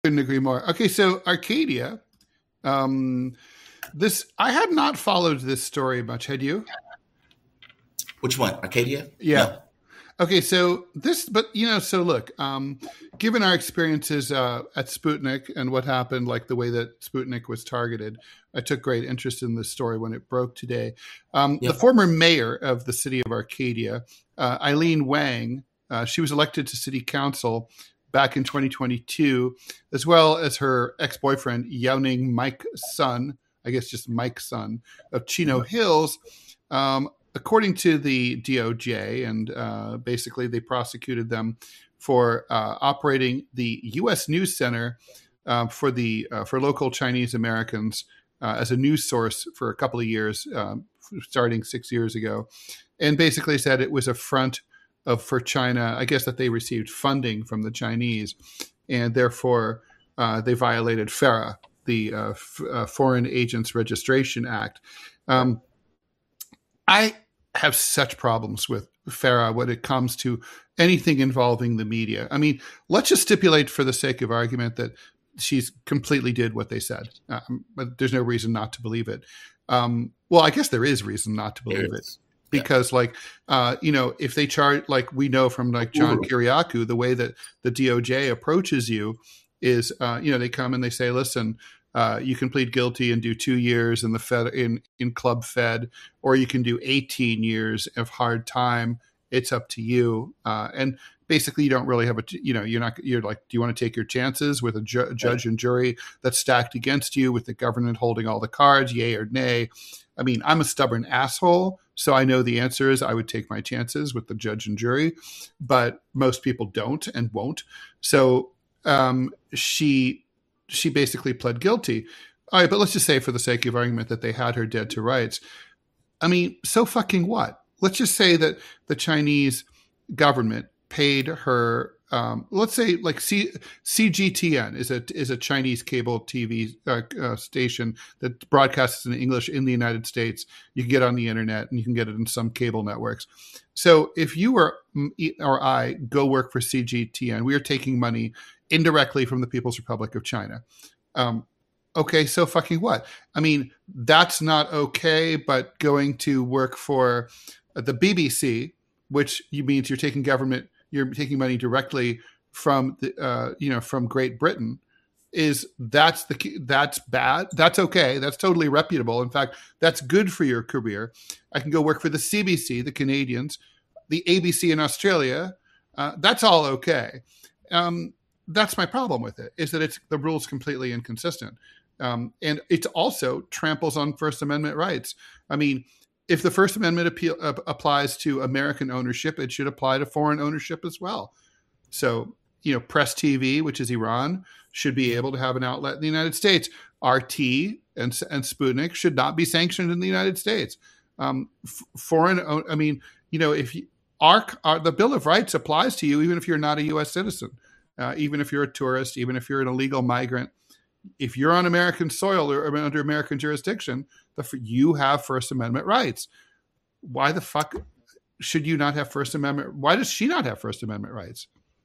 Couldn't agree more. Okay, so Arcadia. Um, this I had not followed this story much. Had you? Which one? Arcadia? Yeah. No. Okay, so this, but so look, given our experiences at Sputnik and what happened, like the way that Sputnik was targeted, I took great interest in this story when it broke today. The Yeah. former mayor of the city of Arcadia, Eileen Wang, she was elected to city council back in 2022, as well as her ex-boyfriend, Yaoning Mike Sun, I guess just Mike's son, of Chino Hills. According to the DOJ, and basically they prosecuted them for operating the U.S. News Center for local Chinese Americans as a news source for a couple of years, starting 6 years ago, and basically said it was a front for China. I guess that they received funding from the Chinese, and therefore they violated FARA, the Foreign Agents Registration Act. I have such problems with FARA when it comes to anything involving the media. I mean, let's just stipulate for the sake of argument that she's completely did what they said. But there's no reason not to believe it. Well, I guess there is reason not to believe it. Because, if they charge, like we know from like John Kiriakou, the way that the DOJ approaches you is, they come and they say, listen, you can plead guilty and do 2 years in the Fed in Club Fed, or you can do 18 years of hard time. It's up to you. And basically, you don't really have you're like, do you want to take your chances with a judge and jury that's stacked against you, with the government holding all the cards, yay or nay? I mean, I'm a stubborn asshole, so I know the answer is I would take my chances with the judge and jury, but most people don't and won't. So she basically pled guilty. All right, but let's just say for the sake of argument that they had her dead to rights. I mean, so fucking what? Let's just say that the Chinese government paid her, let's say like CGTN is a Chinese cable TV station that broadcasts in English in the United States. You can get on the internet and you can get it in some cable networks. So if you or I go work for CGTN, we are taking money indirectly from the People's Republic of China. Okay, so fucking what? I mean, that's not okay, but going to work for the BBC, which means you're taking money directly from from Great Britain, that's bad. That's okay. That's totally reputable. In fact, that's good for your career. I can go work for the CBC, the Canadians, the ABC in Australia. That's all okay. That's my problem with it, is that the rule's completely inconsistent. And it also tramples on First Amendment rights. I mean, if the First Amendment applies to American ownership, it should apply to foreign ownership as well. So, Press TV, which is Iran, should be able to have an outlet in the United States. RT and Sputnik should not be sanctioned in the United States. If the Bill of Rights applies to you, even if you're not a U.S. citizen, even if you're a tourist, even if you're an illegal migrant, if you're on American soil or under American jurisdiction, you have First Amendment rights. Why the fuck should you not have First Amendment? Why does she not have First Amendment rights?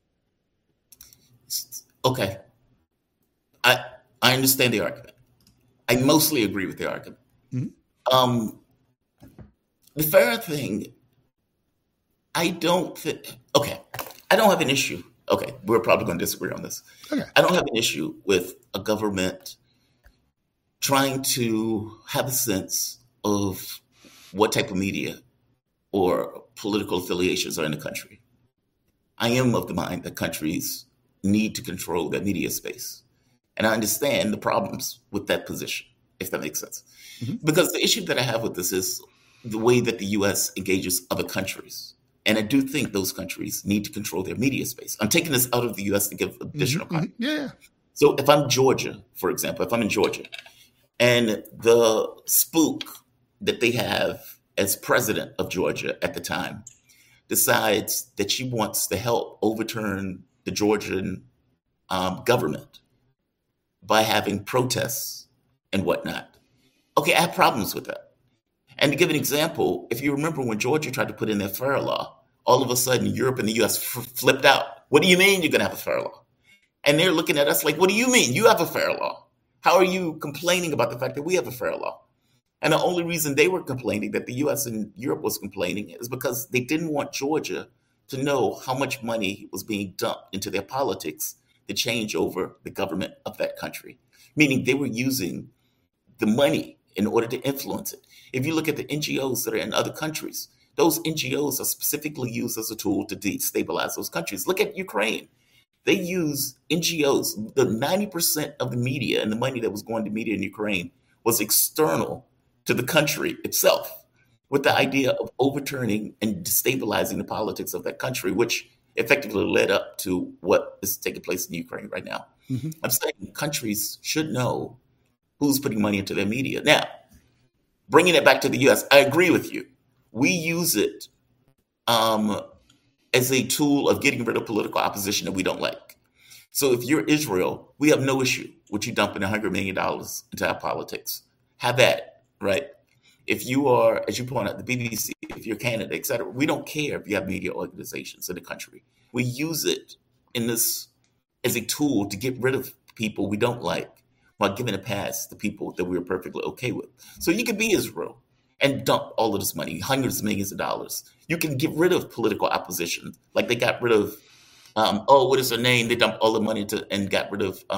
Okay. I understand the argument. I mostly agree with the argument. Mm-hmm. The FARA thing, I don't have an issue. Okay, we're probably going to disagree on this. Okay. I don't have an issue with a government trying to have a sense of what type of media or political affiliations are in the country. I am of the mind that countries need to control their media space. And I understand the problems with that position, if that makes sense. Mm-hmm. Because the issue that I have with this is the way that the U.S. engages other countries. And I do think those countries need to control their media space. I'm taking this out of the U.S. to give additional context. Yeah. So if I'm Georgia, for example, if I'm in Georgia, and the spook that they have as president of Georgia at the time decides that she wants to help overturn the Georgian government by having protests and whatnot. Okay, I have problems with that. And to give an example, if you remember when Georgia tried to put in their FARA law, all of a sudden Europe and the U.S. flipped out. What do you mean you're going to have a FARA law? And they're looking at us like, what do you mean? You have a fair law. How are you complaining about the fact that we have a fair law? And the only reason they were complaining, that the U.S. and Europe was complaining, is because they didn't want Georgia to know how much money was being dumped into their politics to change over the government of that country. Meaning they were using the money in order to influence it. If you look at the NGOs that are in other countries, those NGOs are specifically used as a tool to destabilize those countries. Look at Ukraine. They use NGOs. The 90% of the media and the money that was going to media in Ukraine was external to the country itself, with the idea of overturning and destabilizing the politics of that country, which effectively led up to what is taking place in Ukraine right now. Mm-hmm. I'm saying countries should know who's putting money into their media. Now, bringing it back to the U.S., I agree with you. We use it as a tool of getting rid of political opposition that we don't like. So if you're Israel, we have no issue with you dumping $100 million into our politics. Have that, right? If you are, as you point out, the BBC, if you're Canada, et cetera, we don't care if you have media organizations in the country. We use it in this as a tool to get rid of people we don't like while giving a pass to people that we're perfectly okay with. So you could be Israel and dump all of this money, hundreds of millions of dollars. You can get rid of political opposition, like they got rid of, what is her name? They dumped all the money and got rid of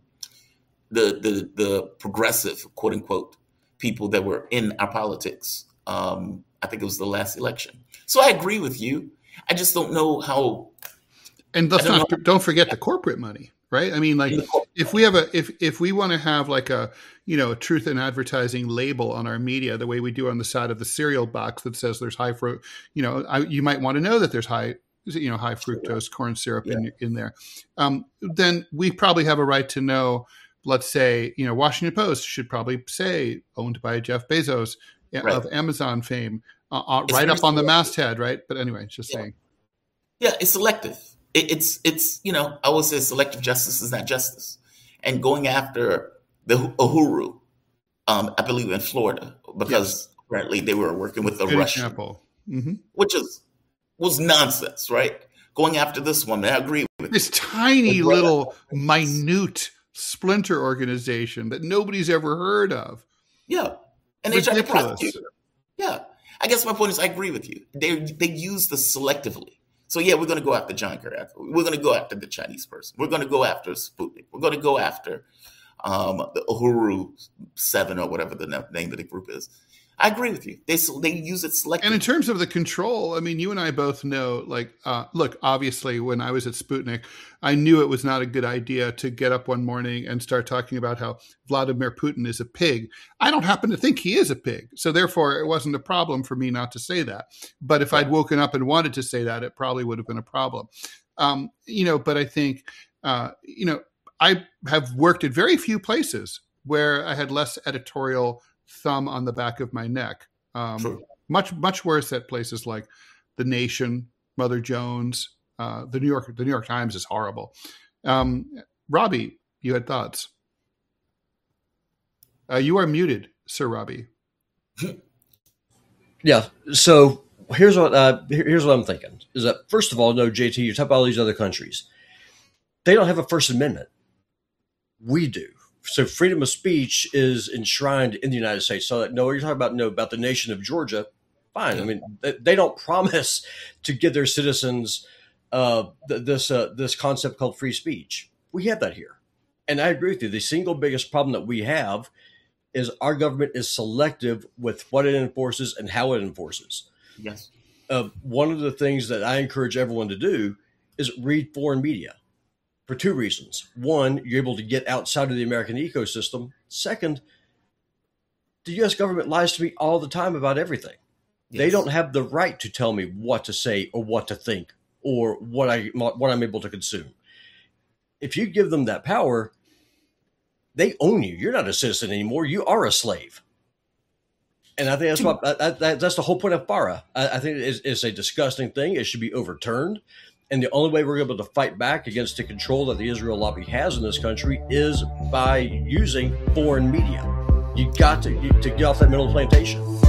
the progressive, quote unquote, people that were in our politics. I think it was the last election. So I agree with you. I just don't know how. And don't forget the corporate money, right? I mean, like if we have if we want to have like a truth in advertising label on our media, the way we do on the side of the cereal box that says there's high fruit, you might want to know that there's high fructose corn syrup in there. Then we probably have a right to know. Let's say, Washington Post should probably say owned by Jeff Bezos of Amazon fame, right up on the masthead, right? But anyway, just saying. Yeah, it's selective. It's I always say selective justice is not justice. And going after the Uhuru, I believe in Florida, because apparently they were working with the Russian, example. Mm-hmm. which was nonsense, right? Going after this woman, I agree with this tiny little minute splinter organization that nobody's ever heard of. Yeah. And they try to prosecute her. Yeah. I guess my point is I agree with you. They use this selectively. So we're going to go after John Kerry. We're going to go after the Chinese person. We're going to go after Sputnik. We're going to go after the Uhuru 7 or whatever the name of the group is. I agree with you. They use it selectively. And in terms of the control, I mean, you and I both know, look, obviously when I was at Sputnik, I knew it was not a good idea to get up one morning and start talking about how Vladimir Putin is a pig. I don't happen to think he is a pig. So therefore, it wasn't a problem for me not to say that. But if I'd woken up and wanted to say that, it probably would have been a problem. But I think, I have worked at very few places where I had less editorial thumb on the back of my neck. Much worse at places like The Nation, Mother Jones, the New York Times is horrible. Robbie, you had thoughts. You are muted, Sir Robbie. Yeah. So here's what I'm thinking is that, first of all, no, JT, you talk about all these other countries. They don't have a First Amendment. We do. So freedom of speech is enshrined in the United States. So you're talking about the nation of Georgia. Fine. Yeah. I mean, they don't promise to give their citizens this concept called free speech. We have that here. And I agree with you. The single biggest problem that we have is our government is selective with what it enforces and how it enforces. Yes. One of the things that I encourage everyone to do is read foreign media. For two reasons. One, you're able to get outside of the American ecosystem. Second, the U.S. government lies to me all the time about everything. Yes. They don't have the right to tell me what to say or what to think or what I'm able to consume. If you give them that power, they own you. You're not a citizen anymore. You are a slave. And I think that's the whole point of FARA. I think it's a disgusting thing. It should be overturned. And the only way we're able to fight back against the control that the Israel lobby has in this country is by using foreign media. You got to get off that mental plantation.